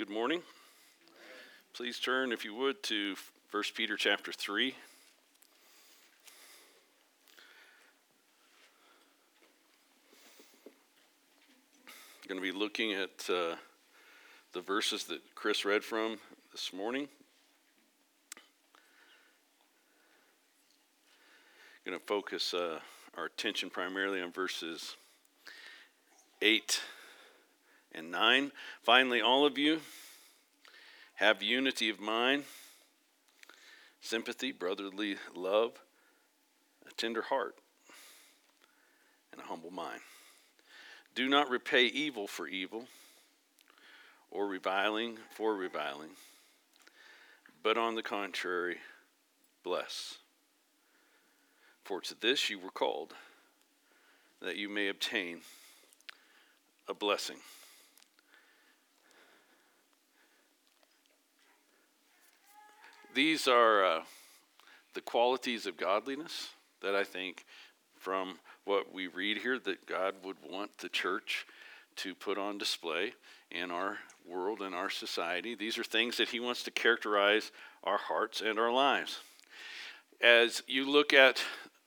Good morning. Please turn, if you would, to 1 Peter chapter 3. I'm going to be looking at the verses that Chris read from this morning. I'm going to focus our attention primarily on verses 8 and 9. Finally, all of you have unity of mind, sympathy, brotherly love, a tender heart, and a humble mind. Do not repay evil for evil or reviling for reviling, but on the contrary, bless. For to this you were called, that you may obtain a blessing. These are the qualities of godliness that I think from what we read here that God would want the church to put on display in our world and our society. These are things that he wants to characterize our hearts and our lives. As you look at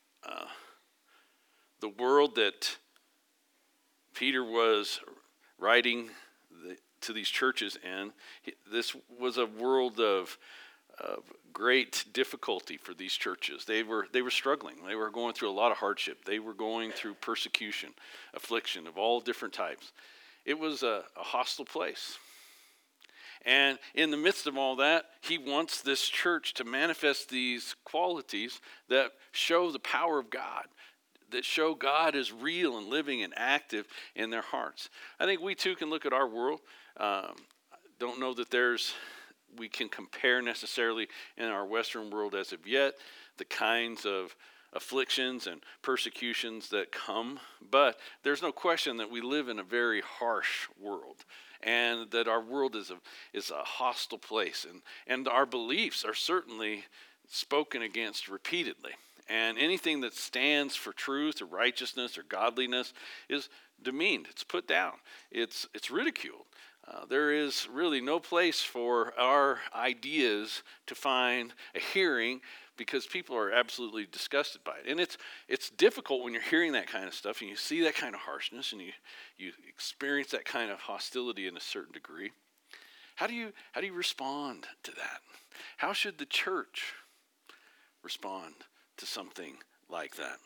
the world that Peter was writing to these churches in, this was a world of great difficulty for these churches. They were struggling. They were going through a lot of hardship. They were going through persecution, affliction of all different types. It was a hostile place. And in the midst of all that, he wants this church to manifest these qualities that show the power of God, that show God is real and living and active in their hearts. I think we too can look at our world. Don't know that we can compare necessarily in our Western world as of yet the kinds of afflictions and persecutions that come, but there's no question that we live in a very harsh world and that our world is a hostile place, and our beliefs are certainly spoken against repeatedly, and anything that stands for truth or righteousness or godliness is demeaned, it's put down, it's ridiculed. There is really no place for our ideas to find a hearing because people are absolutely disgusted by it. And it's difficult when you're hearing that kind of stuff and you see that kind of harshness and you experience that kind of hostility in a certain degree. How do you respond to that? How should the church respond to something like that?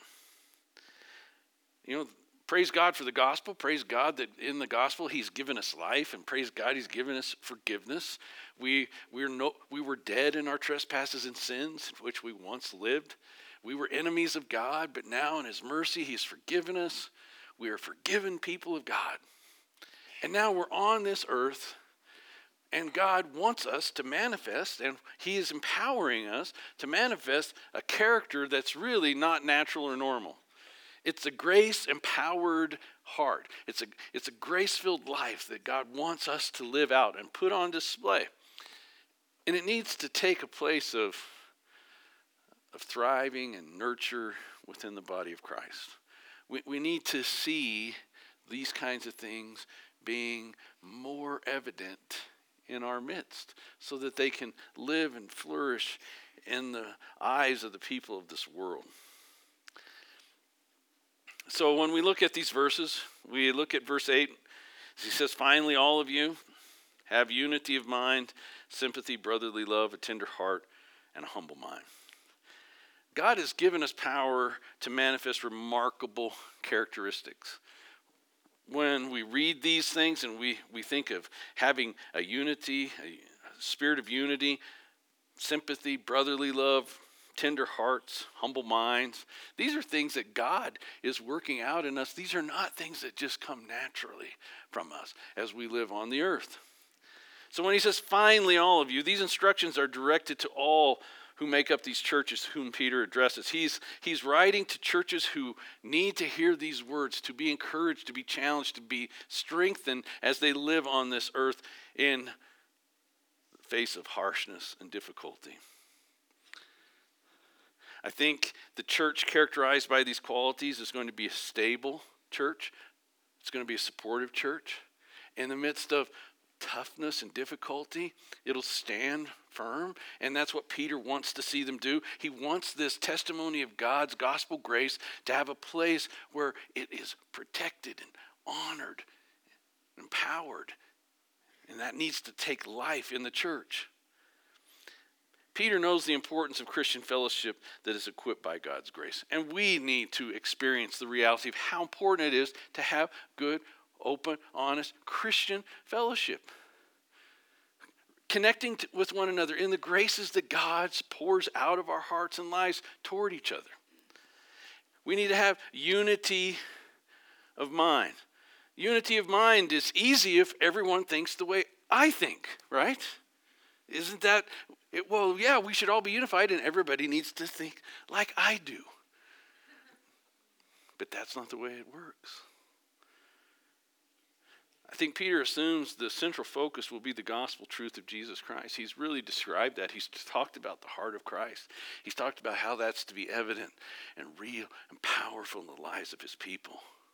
Praise God for the gospel. Praise God that in the gospel he's given us life, and praise God he's given us forgiveness. We were dead in our trespasses and sins, in which we once lived. We were enemies of God, but now in his mercy he's forgiven us. We are forgiven people of God. And now we're on this earth, and God wants us to manifest, and he is empowering us to manifest a character that's really not natural or normal. It's a grace-empowered heart. It's a grace-filled life that God wants us to live out and put on display. And it needs to take a place of thriving and nurture within the body of Christ. We need to see these kinds of things being more evident in our midst so that they can live and flourish in the eyes of the people of this world. So when we look at these verses, we look at verse 8. He says, finally, all of you have unity of mind, sympathy, brotherly love, a tender heart, and a humble mind. God has given us power to manifest remarkable characteristics. When we read these things and we think of having a unity, a spirit of unity, sympathy, brotherly love, tender hearts, humble minds. These are things that God is working out in us. These are not things that just come naturally from us as we live on the earth. So when he says, finally, all of you, these instructions are directed to all who make up these churches whom Peter addresses. He's writing to churches who need to hear these words, to be encouraged, to be challenged, to be strengthened as they live on this earth in the face of harshness and difficulty. I think the church characterized by these qualities is going to be a stable church. It's going to be a supportive church. In the midst of toughness and difficulty, it'll stand firm. And that's what Peter wants to see them do. He wants this testimony of God's gospel grace to have a place where it is protected and honored, empowered. And that needs to take life in the church. Peter knows the importance of Christian fellowship that is equipped by God's grace. And we need to experience the reality of how important it is to have good, open, honest Christian fellowship. Connecting with one another in the graces that God pours out of our hearts and lives toward each other. We need to have unity of mind. Unity of mind is easy if everyone thinks the way I think, right? Isn't that, well, yeah, we should all be unified and everybody needs to think like I do. But that's not the way it works. I think Peter assumes the central focus will be the gospel truth of Jesus Christ. He's really described that. He's talked about the heart of Christ. He's talked about how that's to be evident and real and powerful in the lives of his people.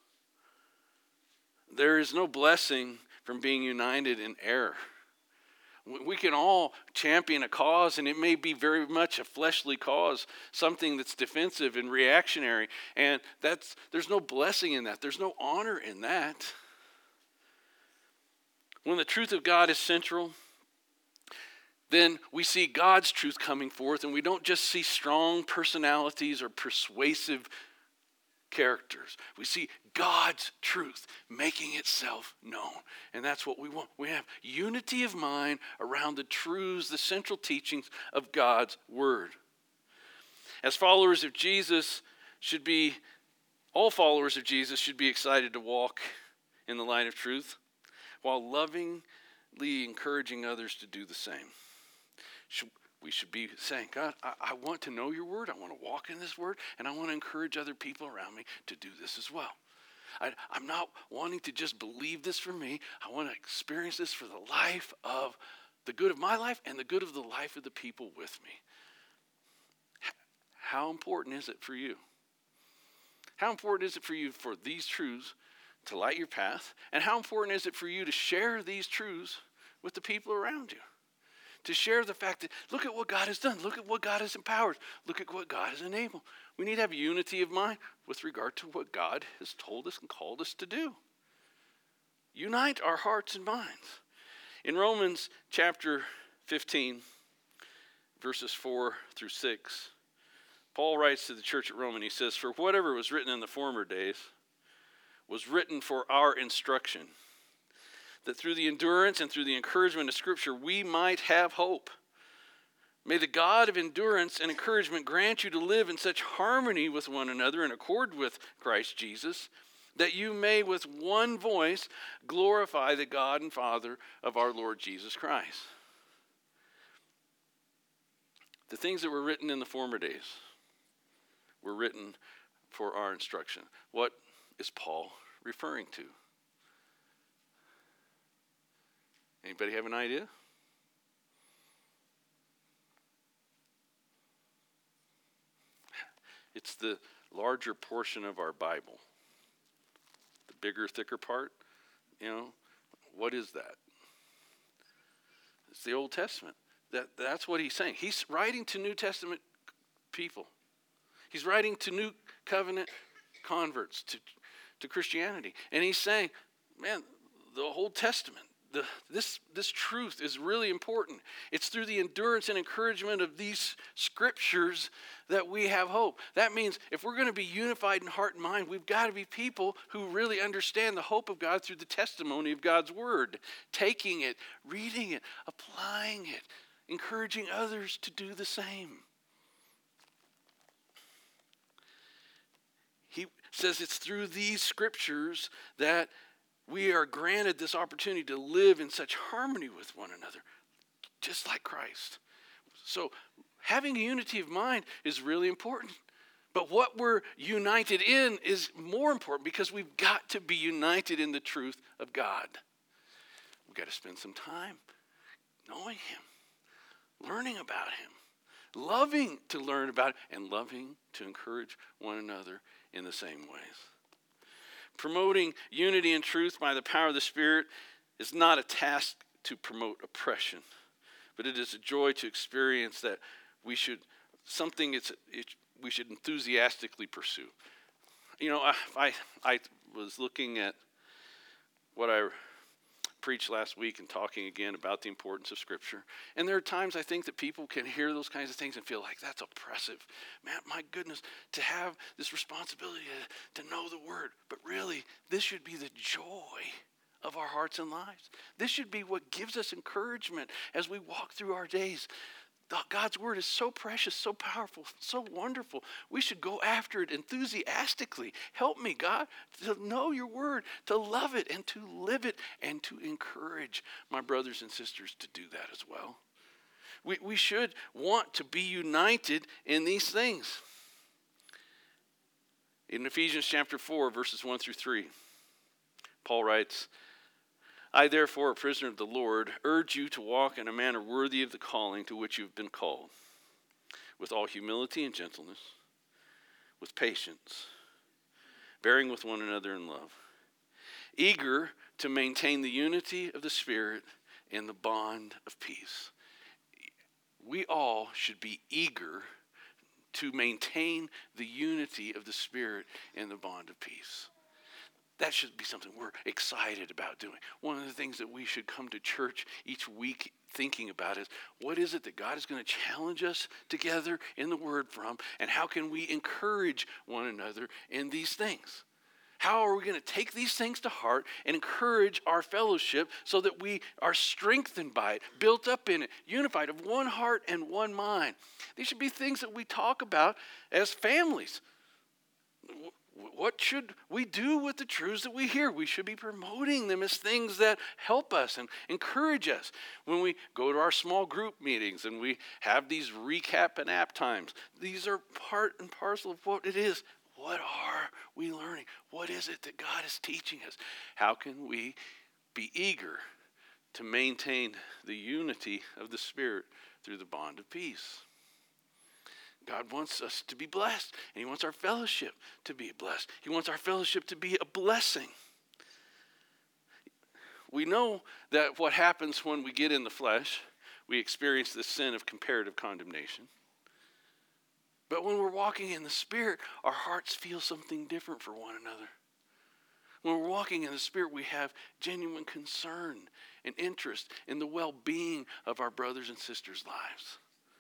There is no blessing from being united in error. We can all champion a cause, and it may be very much a fleshly cause, something that's defensive and reactionary, and there's no blessing in that. There's no honor in that. When the truth of God is central, then we see God's truth coming forth, and we don't just see strong personalities or persuasive characters. We see God's truth making itself known. And that's what we want. We have unity of mind around the truths, the central teachings of God's word. As followers of Jesus all followers of Jesus should be excited to walk in the light of truth while lovingly encouraging others to do the same. We should be saying, God, I want to know your word. I want to walk in this word, and I want to encourage other people around me to do this as well. I'm not wanting to just believe this for me. I want to experience this for the good of my life and the good of the life of the people with me. How important is it for you? How important is it for you for these truths to light your path? And how important is it for you to share these truths with the people around you? To share the fact that look at what God has done. Look at what God has empowered. Look at what God has enabled. We need to have unity of mind with regard to what God has told us and called us to do. Unite our hearts and minds. In Romans chapter 15, verses 4 through 6, Paul writes to the church at Rome, and he says, "For whatever was written in the former days was written for our instruction, that through the endurance and through the encouragement of Scripture we might have hope. May the God of endurance and encouragement grant you to live in such harmony with one another in accord with Christ Jesus, that you may with one voice glorify the God and Father of our Lord Jesus Christ." The things that were written in the former days were written for our instruction. What is Paul referring to? Anybody have an idea? It's the larger portion of our Bible. The bigger, thicker part. What is that? It's the Old Testament. That's what he's saying. He's writing to New Testament people. He's writing to New Covenant converts to Christianity. And he's saying, man, the Old Testament, this truth is really important. It's through the endurance and encouragement of these scriptures that we have hope. That means if we're going to be unified in heart and mind, we've got to be people who really understand the hope of God through the testimony of God's word, taking it, reading it, applying it, encouraging others to do the same. He says it's through these scriptures that we are granted this opportunity to live in such harmony with one another, just like Christ. So having a unity of mind is really important. But what we're united in is more important, because we've got to be united in the truth of God. We've got to spend some time knowing him, learning about him, loving to learn about it, and loving to encourage one another in the same ways. Promoting unity and truth by the power of the Spirit is not a task to promote oppression, but it is a joy to experience that we should enthusiastically pursue. You know, I was looking at what I preached last week and talking again about the importance of Scripture. And there are times I think that people can hear those kinds of things and feel like that's oppressive. Man, my goodness, to have this responsibility to know the Word. But really, this should be the joy of our hearts and lives. This should be what gives us encouragement as we walk through our days. God's Word is so precious, so powerful, so wonderful. We should go after it enthusiastically. Help me, God, to know your Word, to love it, and to live it, and to encourage my brothers and sisters to do that as well. We should want to be united in these things. In Ephesians chapter 4, verses 1 through 3, Paul writes, I, therefore, a prisoner of the Lord, urge you to walk in a manner worthy of the calling to which you have been called, with all humility and gentleness, with patience, bearing with one another in love, eager to maintain the unity of the Spirit in the bond of peace. We all should be eager to maintain the unity of the Spirit in the bond of peace. That should be something we're excited about doing. One of the things that we should come to church each week thinking about is, what is it that God is going to challenge us together in the Word from, and how can we encourage one another in these things? How are we going to take these things to heart and encourage our fellowship so that we are strengthened by it, built up in it, unified of one heart and one mind? These should be things that we talk about as families. What should we do with the truths that we hear? We should be promoting them as things that help us and encourage us. When we go to our small group meetings and we have these recap and app times, these are part and parcel of what it is. What are we learning? What is it that God is teaching us? How can we be eager to maintain the unity of the Spirit through the bond of peace? God wants us to be blessed, and He wants our fellowship to be blessed. He wants our fellowship to be a blessing. We know that what happens when we get in the flesh, we experience this sin of comparative condemnation. But when we're walking in the Spirit, our hearts feel something different for one another. When we're walking in the Spirit, we have genuine concern and interest in the well-being of our brothers and sisters' lives.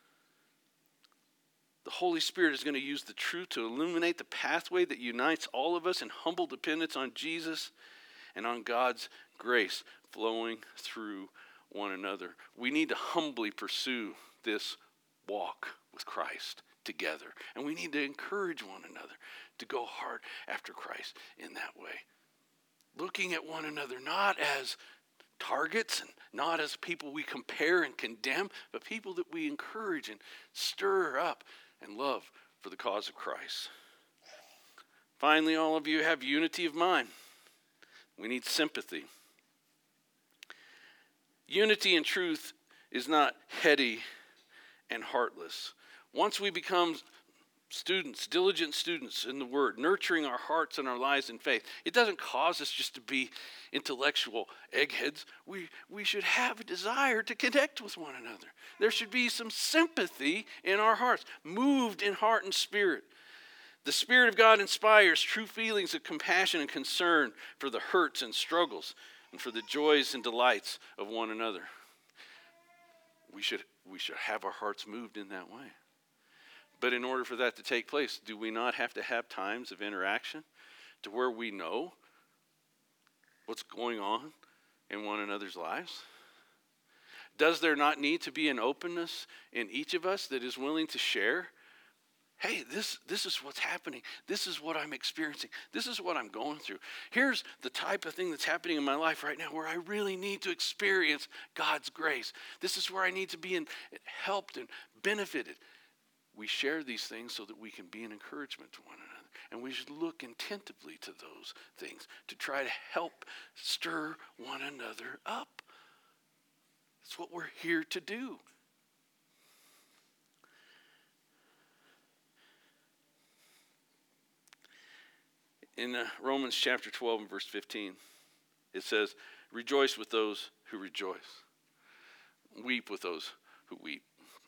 The Holy Spirit is going to use the truth to illuminate the pathway that unites all of us in humble dependence on Jesus and on God's grace flowing through one another. We need to humbly pursue this walk with Christ together. And we need to encourage one another to go hard after Christ in that way. Looking at one another not as targets and not as people we compare and condemn, but people that we encourage and stir up and love for the cause of Christ. Finally, all of you have unity of mind. We need sympathy. Unity in truth is not heady and heartless. Once we become students, diligent students in the Word, nurturing our hearts and our lives in faith, it doesn't cause us just to be intellectual eggheads. We should have a desire to connect with one another. There should be some sympathy in our hearts, moved in heart and spirit. The Spirit of God inspires true feelings of compassion and concern for the hurts and struggles and for the joys and delights of one another. We should have our hearts moved in that way. But in order for that to take place, do we not have to have times of interaction to where we know what's going on in one another's lives? Does there not need to be an openness in each of us that is willing to share? Hey, this is what's happening. This is what I'm experiencing. This is what I'm going through. Here's the type of thing that's happening in my life right now where I really need to experience God's grace. This is where I need to be helped and benefited. We share these things so that we can be an encouragement to one another. And we should look attentively to those things to try to help stir one another up. That's what we're here to do. In Romans chapter 12 and verse 15, it says, rejoice with those who rejoice. weep with those who weep.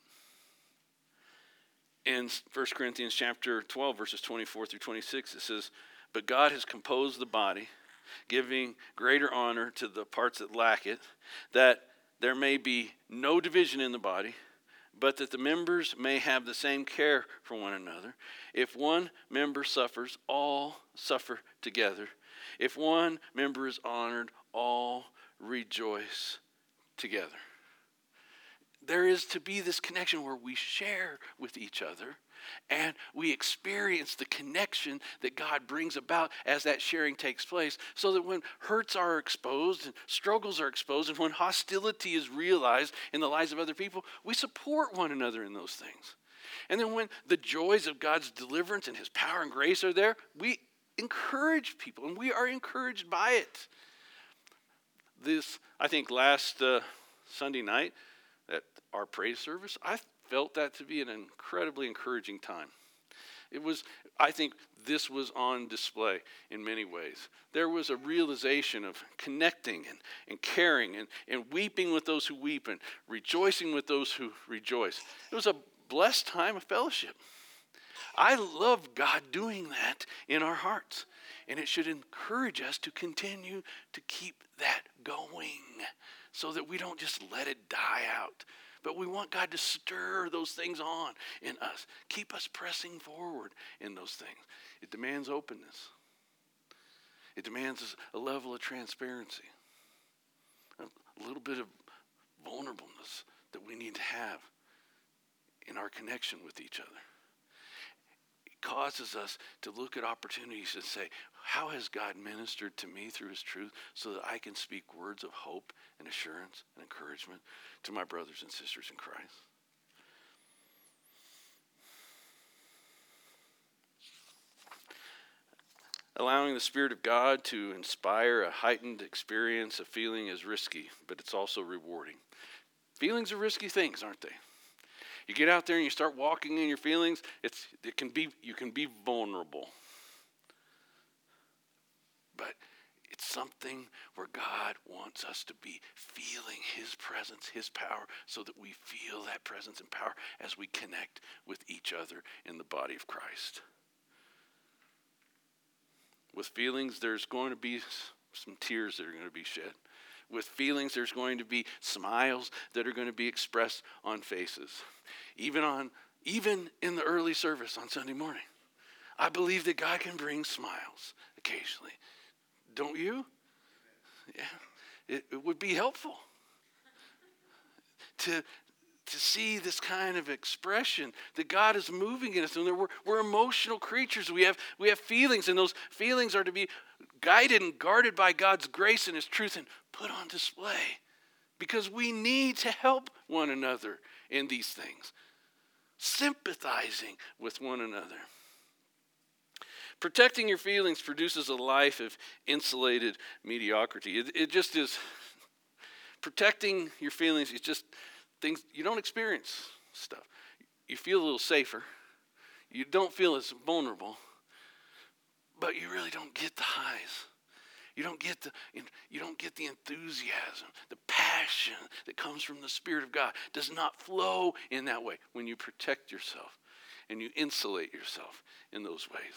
In 1 Corinthians chapter 12, verses 24 through 26, it says, "But God has composed the body, giving greater honor to the parts that lack it, that there may be no division in the body, but that the members may have the same care for one another. If one member suffers, all suffer together. If one member is honored, all rejoice together." There is to be this connection where we share with each other and we experience the connection that God brings about as that sharing takes place, so that when hurts are exposed and struggles are exposed and when hostility is realized in the lives of other people, we support one another in those things. And then when the joys of God's deliverance and his power and grace are there, we encourage people and we are encouraged by it. This, I think, last Sunday night at our praise service, I felt that to be an incredibly encouraging time. I think this was on display in many ways. There was a realization of connecting and caring and weeping with those who weep and rejoicing with those who rejoice. It was a blessed time of fellowship. I love God doing that in our hearts, and it should encourage us to continue to keep that going so that we don't just let it die out. But we want God to stir those things on in us. Keep us pressing forward in those things. It demands openness. It demands a level of transparency. A little bit of vulnerableness that we need to have in our connection with each other. It causes us to look at opportunities and say, how has God ministered to me through his truth so that I can speak words of hope and assurance and encouragement to my brothers and sisters in Christ? Allowing the Spirit of God to inspire a heightened experience of feeling is risky, but it's also rewarding. Feelings are risky things, aren't they? You get out there and you start walking in your feelings, you can be vulnerable. But it's something where God wants us to be feeling his presence, his power, so that we feel that presence and power as we connect with each other in the body of Christ. With feelings, there's going to be some tears that are going to be shed. With feelings, there's going to be smiles that are going to be expressed on faces. Even in the early service on Sunday morning, I believe that God can bring smiles occasionally. Don't you? Yeah, it would be helpful to see this kind of expression that God is moving in us. And we're emotional creatures. We have feelings, and those feelings are to be guided and guarded by God's grace and his truth and put on display, because we need to help one another in these things, sympathizing with one another. Protecting your feelings produces a life of insulated mediocrity. It just is. Protecting your feelings is just things you don't experience stuff. You feel a little safer. You don't feel as vulnerable, but you really don't get the highs. You don't get the enthusiasm, the passion that comes from the Spirit of God. It does not flow in that way when you protect yourself and you insulate yourself in those ways.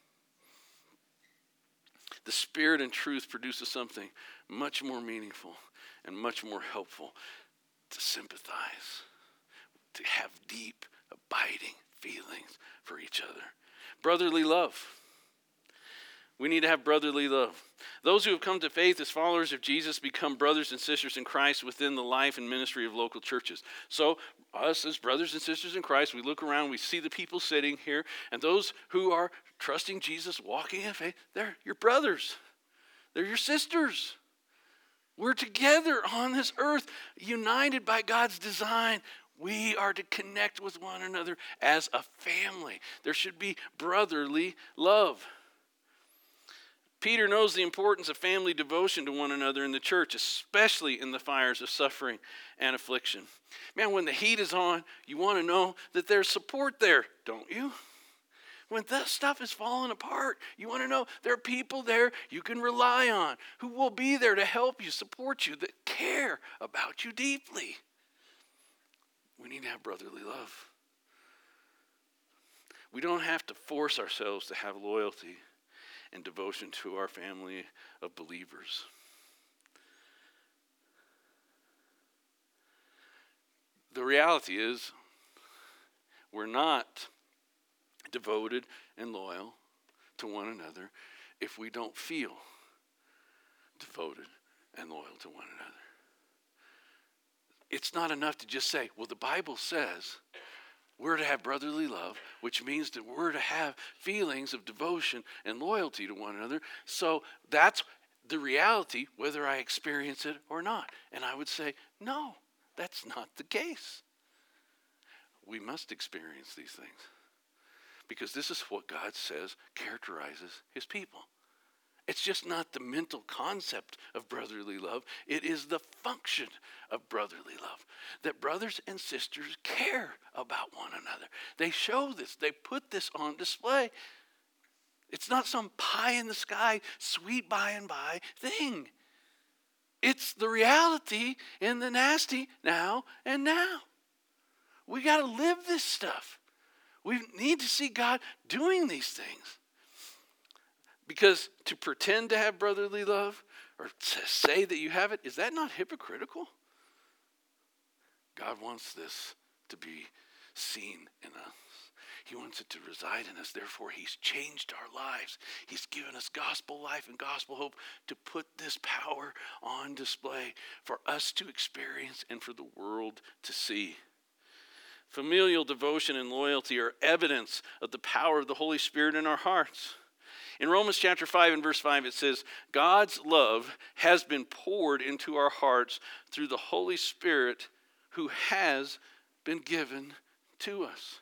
The Spirit and truth produces something much more meaningful and much more helpful: to sympathize, to have deep, abiding feelings for each other. Brotherly love. We need to have brotherly love. Those who have come to faith as followers of Jesus become brothers and sisters in Christ within the life and ministry of local churches. So us as brothers and sisters in Christ, we look around, we see the people sitting here, and those who are trusting Jesus, walking in faith, they're your brothers. They're your sisters. We're together on this earth, united by God's design. We are to connect with one another as a family. There should be brotherly love. Peter knows the importance of family devotion to one another in the church, especially in the fires of suffering and affliction. Man, when the heat is on, you want to know that there's support there, don't you? When that stuff is falling apart, you want to know there are people there you can rely on, who will be there to help you, support you, that care about you deeply. We need to have brotherly love. We don't have to force ourselves to have loyalty and devotion to our family of believers. The reality is, we're not devoted and loyal to one another if we don't feel devoted and loyal to one another. It's not enough to just say, well, the Bible says we're to have brotherly love, which means that we're to have feelings of devotion and loyalty to one another. So that's the reality, whether I experience it or not. And I would say, no, that's not the case. We must experience these things, because this is what God says characterizes his people. It's just not the mental concept of brotherly love. It is the function of brotherly love. That brothers and sisters care about one another. They show this. They put this on display. It's not some pie in the sky, sweet by and by thing. It's the reality in the nasty now and now. We got to live this stuff. We need to see God doing these things. Because to pretend to have brotherly love or to say that you have it, is that not hypocritical? God wants this to be seen in us. He wants it to reside in us. Therefore, he's changed our lives. He's given us gospel life and gospel hope to put this power on display for us to experience and for the world to see. Familial devotion and loyalty are evidence of the power of the Holy Spirit in our hearts. In Romans chapter 5 and verse 5, it says, God's love has been poured into our hearts through the Holy Spirit who has been given to us.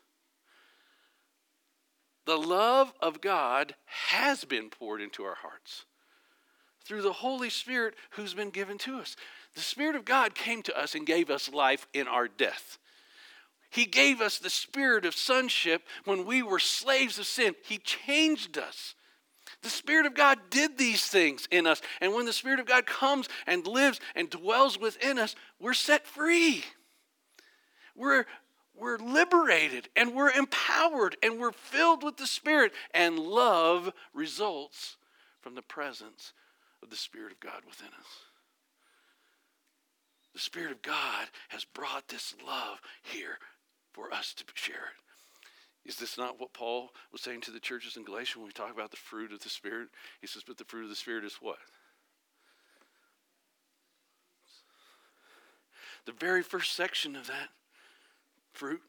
The love of God has been poured into our hearts through the Holy Spirit who's been given to us. The Spirit of God came to us and gave us life in our death. He gave us the spirit of sonship when we were slaves of sin. He changed us. The Spirit of God did these things in us. And when the Spirit of God comes and lives and dwells within us, we're set free. We're liberated and we're empowered and we're filled with the Spirit. And love results from the presence of the Spirit of God within us. The Spirit of God has brought this love here for us to share it. Is this not what Paul was saying to the churches in Galatia when we talk about the fruit of the Spirit? He says, but the fruit of the Spirit is what? The very first section of that fruit,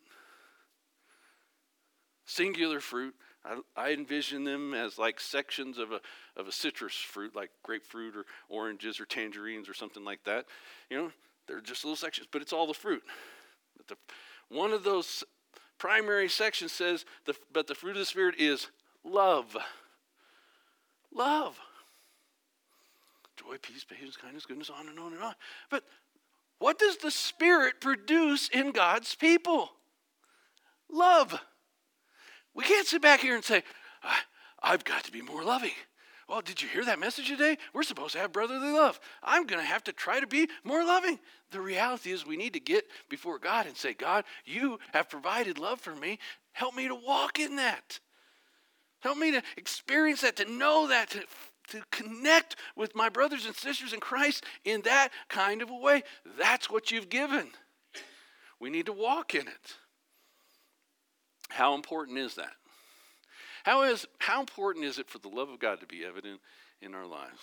singular fruit. I envision them as like sections of a citrus fruit, like grapefruit or oranges or tangerines or something like that. You know, they're just little sections, but it's all the fruit. But one of those primary sections says, but the fruit of the Spirit is love. Love. Joy, peace, patience, kindness, goodness, on and on and on. But what does the Spirit produce in God's people? Love. We can't sit back here and say, I've got to be more loving. Well, did you hear that message today? We're supposed to have brotherly love. I'm going to have to try to be more loving. The reality is we need to get before God and say, God, you have provided love for me. Help me to walk in that. Help me to experience that, to know that, to connect with my brothers and sisters in Christ in that kind of a way. That's what you've given. We need to walk in it. How important is that? How important is it for the love of God to be evident in our lives?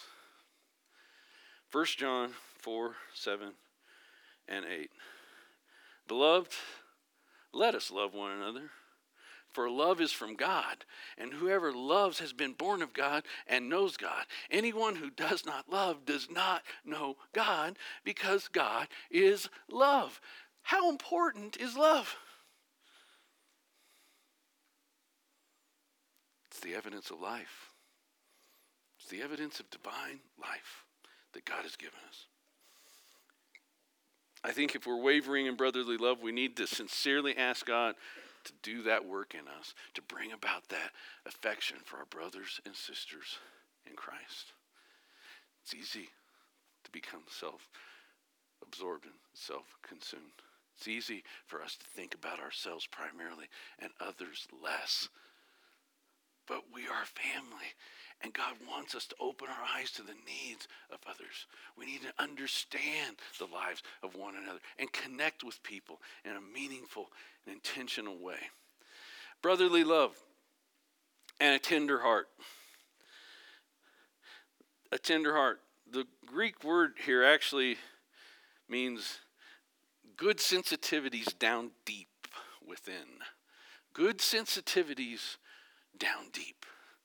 1 John 4, 7, and 8. Beloved, let us love one another, for love is from God, and whoever loves has been born of God and knows God. Anyone who does not love does not know God, because God is love. How important is love? It's the evidence of life. It's the evidence of divine life that God has given us. I think if we're wavering in brotherly love, we need to sincerely ask God to do that work in us, to bring about that affection for our brothers and sisters in Christ. It's easy to become self-absorbed and self-consumed. It's easy for us to think about ourselves primarily and others less. But we are family, and God wants us to open our eyes to the needs of others. We need to understand the lives of one another and connect with people in a meaningful and intentional way. Brotherly love and a tender heart. A tender heart. The Greek word here actually means good sensitivities down deep within. Good sensitivities down deep.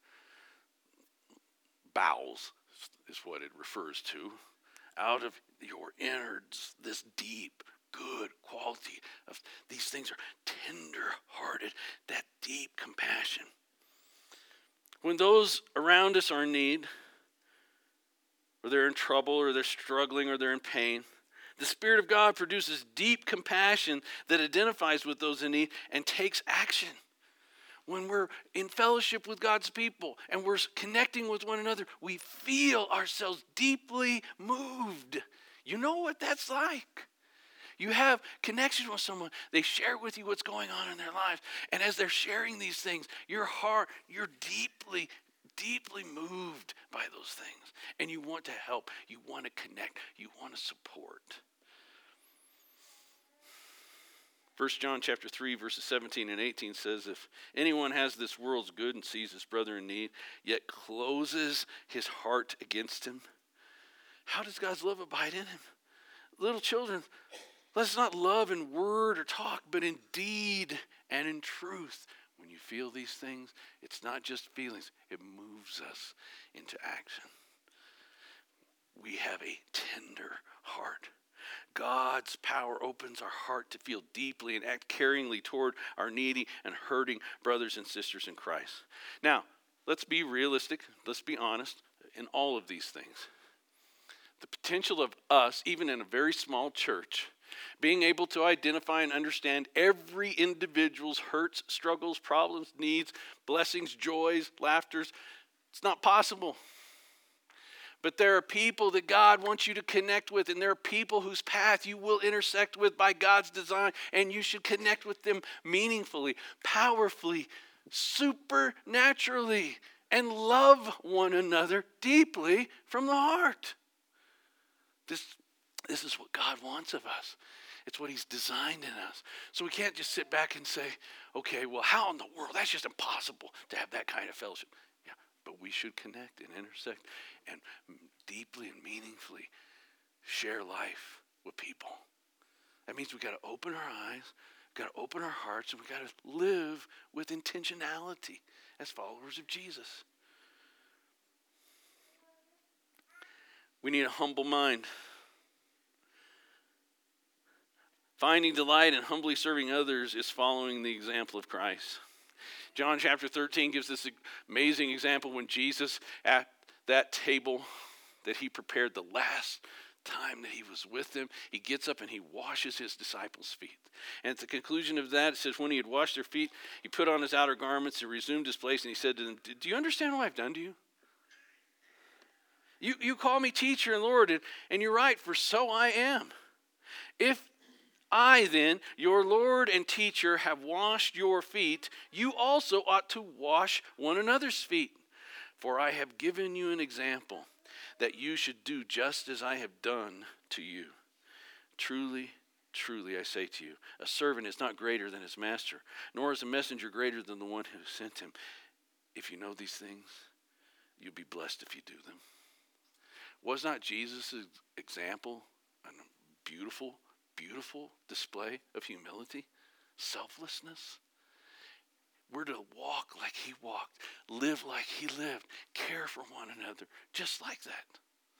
Bowels is what it refers to. Out of your innards, this deep, good quality of these things are tender-hearted, that deep compassion. When those around us are in need, or they're in trouble, or they're struggling, or they're in pain, the Spirit of God produces deep compassion that identifies with those in need and takes action. When we're in fellowship with God's people and we're connecting with one another, we feel ourselves deeply moved. You know what that's like. You have connection with someone. They share with you what's going on in their lives. And as they're sharing these things, your heart, you're deeply, deeply moved by those things. And you want to help. You want to connect. You want to support. 1 John chapter 3, verses 17 and 18 says, if anyone has this world's good and sees his brother in need, yet closes his heart against him, how does God's love abide in him? Little children, let's not love in word or talk, but in deed and in truth. When you feel these things, it's not just feelings. It moves us into action. We have a tender heart. God's power opens our heart to feel deeply and act caringly toward our needy and hurting brothers and sisters in Christ. Now, let's be realistic. Let's be honest in all of these things. The potential of us, even in a very small church, being able to identify and understand every individual's hurts, struggles, problems, needs, blessings, joys, laughters, it's not possible. But there are people that God wants you to connect with, and there are people whose path you will intersect with by God's design, and you should connect with them meaningfully, powerfully, supernaturally, and love one another deeply from the heart. This is what God wants of us. It's what he's designed in us. So we can't just sit back and say, okay, well, how in the world? That's just impossible to have that kind of fellowship. Yeah, but we should connect and intersect and deeply and meaningfully share life with people. That means we got to open our eyes, got to open our hearts, and we got to live with intentionality as followers of Jesus. We need a humble mind. Finding delight and humbly serving others is following the example of Christ. John chapter 13 gives this amazing example when Jesus at that table that he prepared the last time that he was with them, he gets up and he washes his disciples' feet. And at the conclusion of that, it says, when he had washed their feet, he put on his outer garments and resumed his place, and he said to them, do you understand what I've done to you? You call me teacher and Lord, and you're right, for so I am. If I then, your Lord and teacher, have washed your feet, you also ought to wash one another's feet. For I have given you an example that you should do just as I have done to you. Truly, truly, I say to you, a servant is not greater than his master, nor is a messenger greater than the one who sent him. If you know these things, you'll be blessed if you do them. Was not Jesus' example a beautiful, beautiful display of humility, selflessness? We're to walk like he walked, live like he lived, care for one another, just like that.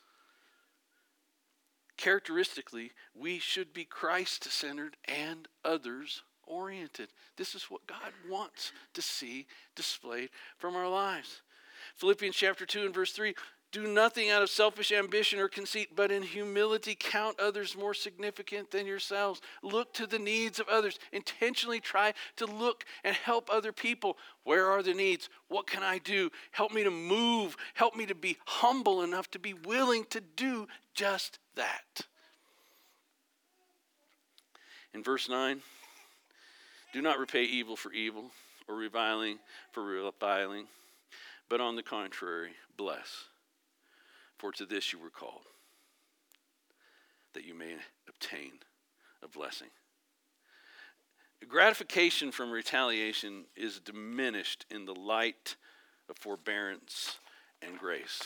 Characteristically, we should be Christ-centered and others-oriented. This is what God wants to see displayed from our lives. Philippians chapter 2 and verse 3, do nothing out of selfish ambition or conceit, but in humility count others more significant than yourselves. Look to the needs of others. Intentionally try to look and help other people. Where are the needs? What can I do? Help me to move. Help me to be humble enough to be willing to do just that. In verse 9, do not repay evil for evil or reviling for reviling, but on the contrary, bless. For to this you were called, that you may obtain a blessing. Gratification from retaliation is diminished in the light of forbearance and grace.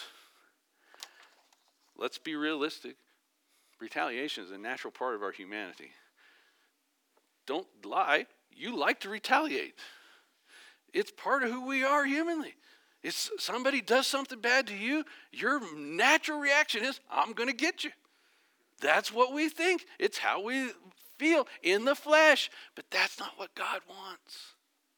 Let's be realistic. Retaliation is a natural part of our humanity. Don't lie. You like to retaliate. It's part of who we are humanly. If somebody does something bad to you, your natural reaction is, I'm going to get you. That's what we think. It's how we feel in the flesh. But that's not what God wants.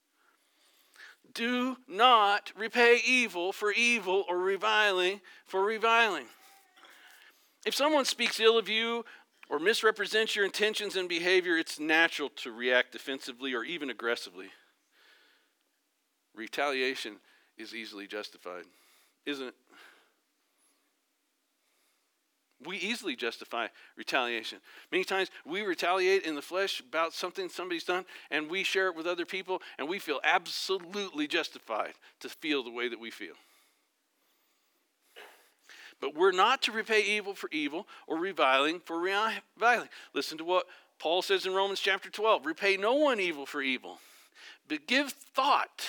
Do not repay evil for evil or reviling for reviling. If someone speaks ill of you or misrepresents your intentions and behavior, it's natural to react defensively or even aggressively. Retaliation is easily justified, isn't it? We easily justify retaliation. Many times we retaliate in the flesh about something somebody's done, and we share it with other people, and we feel absolutely justified to feel the way that we feel. But we're not to repay evil for evil or reviling for reviling. Listen to what Paul says in Romans chapter 12. Repay no one evil for evil, but give thought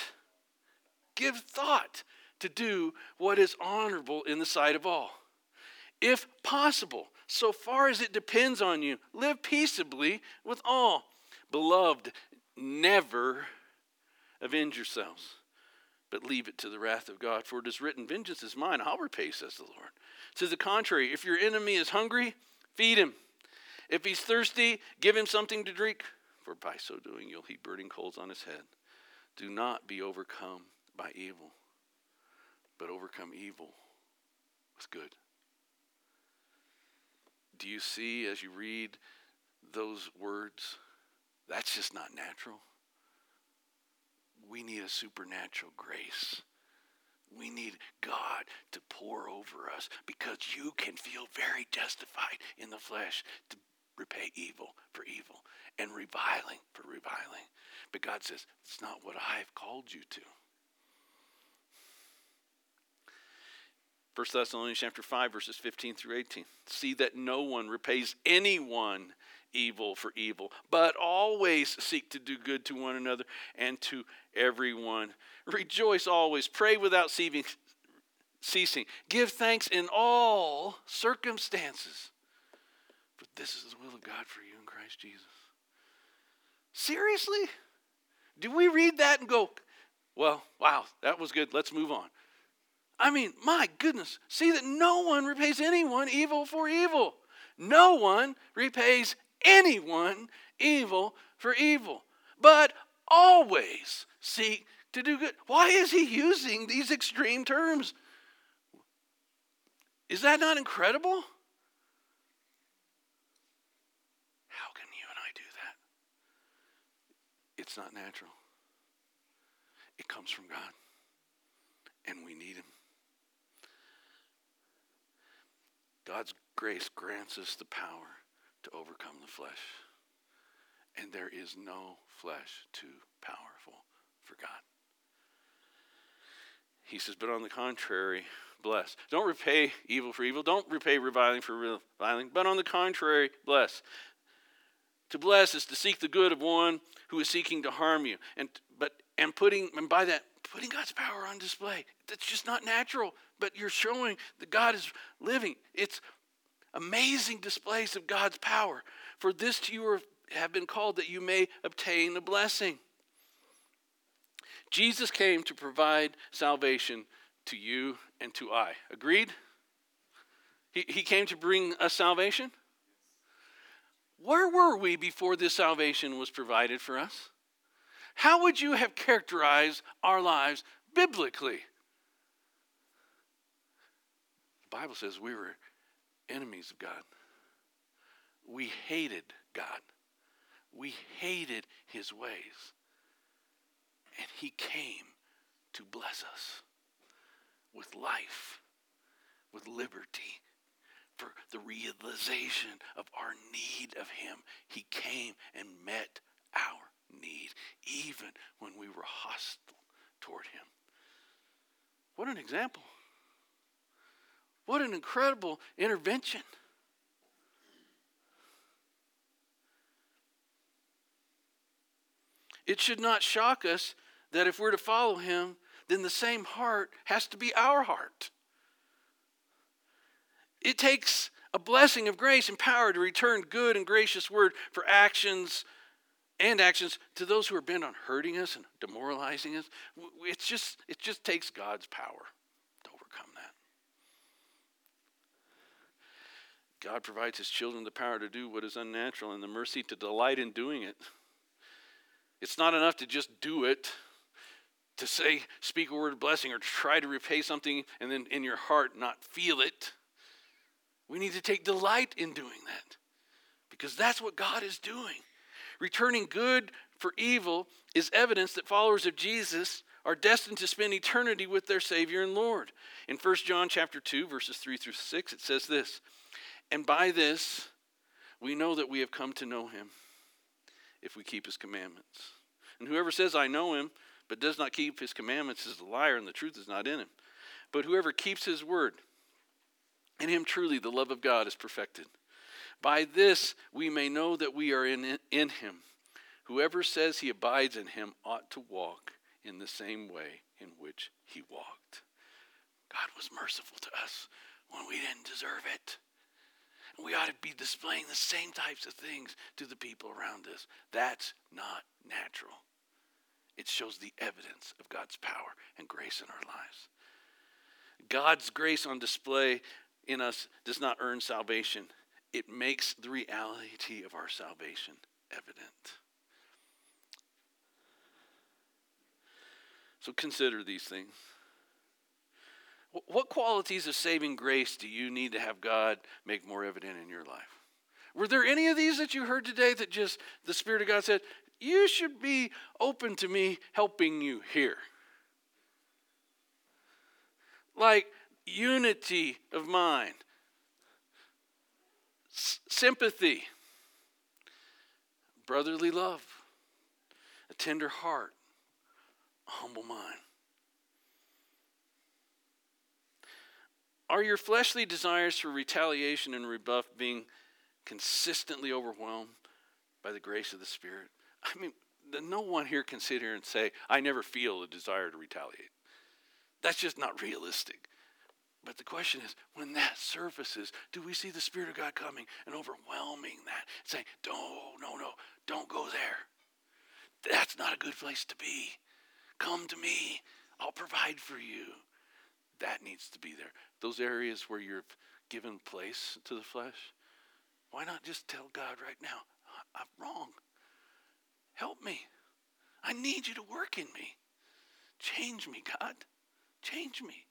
to do what is honorable in the sight of all. If possible, so far as it depends on you, live peaceably with all. Beloved, never avenge yourselves, but leave it to the wrath of God. For it is written, vengeance is mine, I'll repay, says the Lord. To the contrary, if your enemy is hungry, feed him. If he's thirsty, give him something to drink. For by so doing, you'll heap burning coals on his head. Do not be overcome by evil, but overcome evil with good. Do you see as you read those words? That's just not natural. We need a supernatural grace. We need God to pour over us because you can feel very justified in the flesh to repay evil for evil and reviling for reviling. But God says, it's not what I've called you to. 1 Thessalonians chapter 5, verses 15 through 18. See that no one repays anyone evil for evil, but always seek to do good to one another and to everyone. Rejoice always, pray without ceasing. Give thanks in all circumstances. For this is the will of God for you in Christ Jesus. Seriously? Do we read that and go, well, wow, that was good, let's move on? I mean, my goodness, see that no one repays anyone evil for evil. No one repays anyone evil for evil, but always seek to do good. Why is he using these extreme terms? Is that not incredible? How can you and I do that? It's not natural. It comes from God, and we need him. God's grace grants us the power to overcome the flesh. And there is no flesh too powerful for God. He says, but on the contrary, bless. Don't repay evil for evil. Don't repay reviling for reviling. But on the contrary, bless. To bless is to seek the good of one who is seeking to harm you. And by that, putting God's power on display. That's just not natural, but you're showing that God is living. It's amazing displays of God's power. For this you have been called that you may obtain a blessing. Jesus came to provide salvation to you and to I. Agreed? He came to bring us salvation? Where were we before this salvation was provided for us? How would you have characterized our lives biblically? The Bible says we were enemies of God. We hated God. We hated his ways. And he came to bless us with life, with liberty, for the realization of our need of him. He came and met our need, even when we were hostile toward him. What an example. What an incredible intervention. It should not shock us that if we're to follow him, then the same heart has to be our heart. It takes a blessing of grace and power to return good and gracious word for actions to those who are bent on hurting us and demoralizing us. It just takes God's power to overcome that. God provides his children the power to do what is unnatural and the mercy to delight in doing it. It's not enough to just do it, to speak a word of blessing or to try to repay something and then in your heart not feel it. We need to take delight in doing that because that's what God is doing. Returning good for evil is evidence that followers of Jesus are destined to spend eternity with their Savior and Lord. In 1 John chapter 2, verses 3 through 6, it says this, "And by this we know that we have come to know him, if we keep his commandments. And whoever says, I know him, but does not keep his commandments is a liar, and the truth is not in him. But whoever keeps his word, in him truly the love of God is perfected. By this we may know that we are in him. Whoever says he abides in him ought to walk in the same way in which he walked." God was merciful to us when we didn't deserve it. And we ought to be displaying the same types of things to the people around us. That's not natural. It shows the evidence of God's power and grace in our lives. God's grace on display in us does not earn salvation. It makes the reality of our salvation evident. So consider these things. What qualities of saving grace do you need to have God make more evident in your life? Were there any of these that you heard today that just the Spirit of God said, you should be open to me helping you here? Like unity of mind, sympathy, brotherly love, a tender heart, a humble mind. Are your fleshly desires for retaliation and rebuff being consistently overwhelmed by the grace of the Spirit? I mean, no one here can sit here and say, I never feel a desire to retaliate. That's just not realistic. But the question is, when that surfaces, do we see the Spirit of God coming and overwhelming that? Saying, no, don't go there. That's not a good place to be. Come to me. I'll provide for you. That needs to be there. Those areas where you've given place to the flesh, why not just tell God right now, I'm wrong. Help me. I need you to work in me. Change me, God. Change me.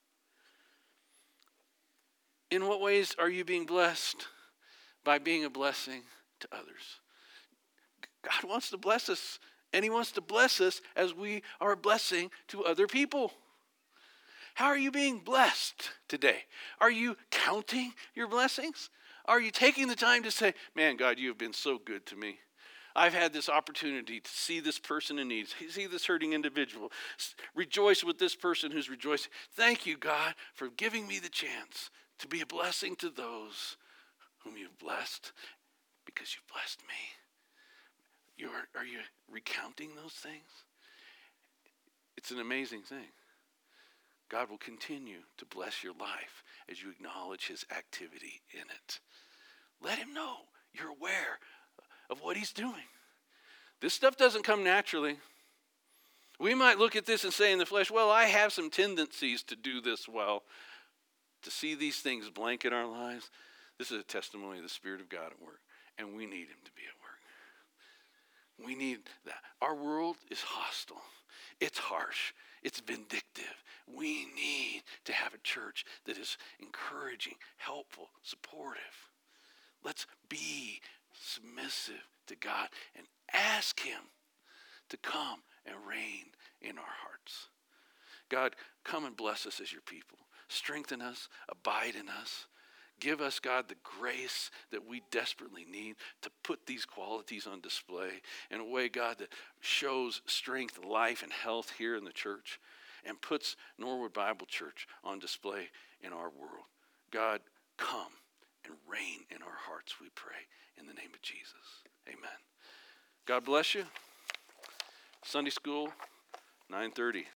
In what ways are you being blessed by being a blessing to others? God wants to bless us, and he wants to bless us as we are a blessing to other people. How are you being blessed today? Are you counting your blessings? Are you taking the time to say, man, God, you have been so good to me. I've had this opportunity to see this person in need, see this hurting individual, rejoice with this person who's rejoicing. Thank you, God, for giving me the chance to be a blessing to those whom you've blessed because you've blessed me. Are you recounting those things? It's an amazing thing. God will continue to bless your life as you acknowledge his activity in it. Let him know you're aware of what he's doing. This stuff doesn't come naturally. We might look at this and say in the flesh, well, I have some tendencies to do this well. To see these things blanket our lives, this is a testimony of the Spirit of God at work, and we need him to be at work. We need that. Our world is hostile. It's harsh. It's vindictive. We need to have a church that is encouraging, helpful, supportive. Let's be submissive to God and ask him to come and reign in our hearts. God, come and bless us as your people. Strengthen us, abide in us, Give us, God, the grace that we desperately need to put these qualities on display in a way, God, that shows strength, life, and health here in the church and puts Norwood Bible Church on display in our world. God, come and reign in our hearts, we pray, in the name of Jesus. Amen. God bless you. Sunday school, 9:30.